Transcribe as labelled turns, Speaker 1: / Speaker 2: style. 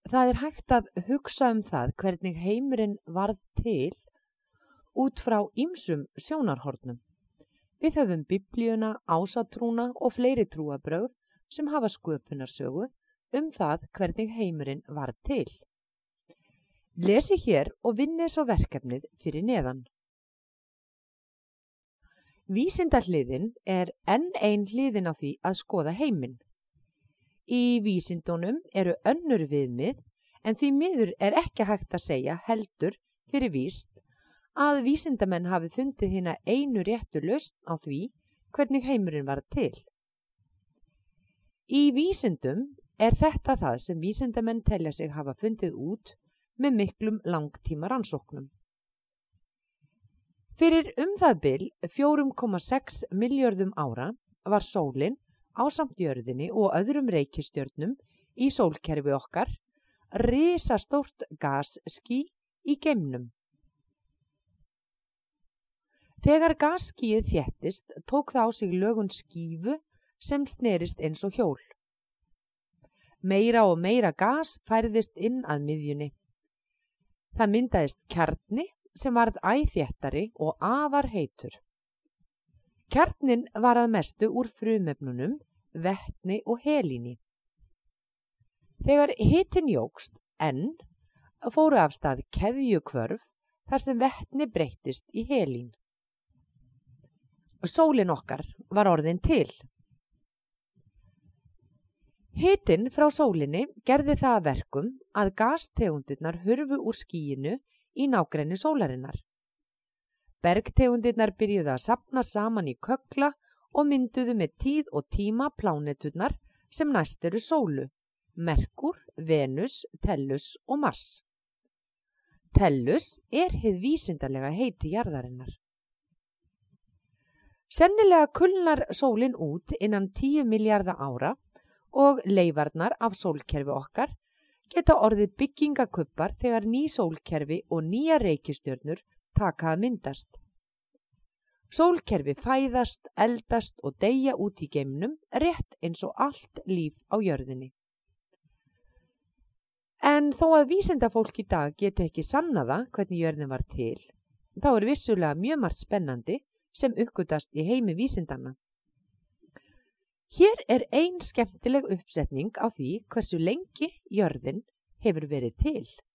Speaker 1: Það er hægt að hugsa það hvernig heimurinn varð til út frá ýmsum sjónarhornum. Við höfum Biblíuna, ásatrúna og fleiri trúarbrögð sem hafa sköpunarsögu það hvernig heimurinn varð til. Lesi hér og vinni svo verkefnið fyrir neðan. Vísindahliðin er enn ein hliðin á því að skoða heiminn. Í vísindunum eru önnur viðmið en því miður er ekki hægt að segja heldur fyrir víst að vísindamenn hafi fundið hina einu réttu lausn á því hvernig heimurinn varð til. Í vísindum er þetta það sem vísindamenn telja sig hafa fundið út með miklum langtíma rannsóknum. Fyrir það bil 4,6 milljörðum ára var sólin ásamt jörðinni og öðrum reikistjörnum í sólkerfi okkar risastórt gasský í geimnum. Þegar gasskýið þéttist tók það á sig lögun skífu sem snerist eins og hjól. Meira og meira gas færðist inn að miðjunni. Það myndaðist kjarni sem varð æ þéttari og afar heitur. Kjarnin var að mestu úr frumefnunum, vetni og helíni. Þegar hitinn jókst fóru af stað keðjuhvörf þar sem vetni breyttist í helín. Sólin okkar var orðin til. Hitinn frá sólinni gerði það að verkum að gastegundirnar hurfu úr skýinu í nágrenni sólarinnar. Bergtegundirnar byrjuðu að safna saman í köggla og mynduðu með tíð og tíma pláneturnar sem næst eru sólu, Merkur, Venus, Tellus og Mars. Tellus er hið vísindalega heiti jarðarinnar. Sennilega kulnar sólin út innan 10 milljarða ára og leifarnar af sólkerfi okkar geta orðið byggingakubbar þegar ný sólkerfi og nýja reikistjörnur taka að myndast. Sólkerfi fæðast, eldast og deyja út í geimnum rétt eins og allt líf á jörðinni. En þó að vísindafólk í dag geti ekki sannaða hvernig jörðin var til, þá er vissulega mjög margt spennandi sem uppgötvast í heimi vísindanna. Hér er ein skemmtileg uppsetning á því hversu lengi jörðin hefur verið til.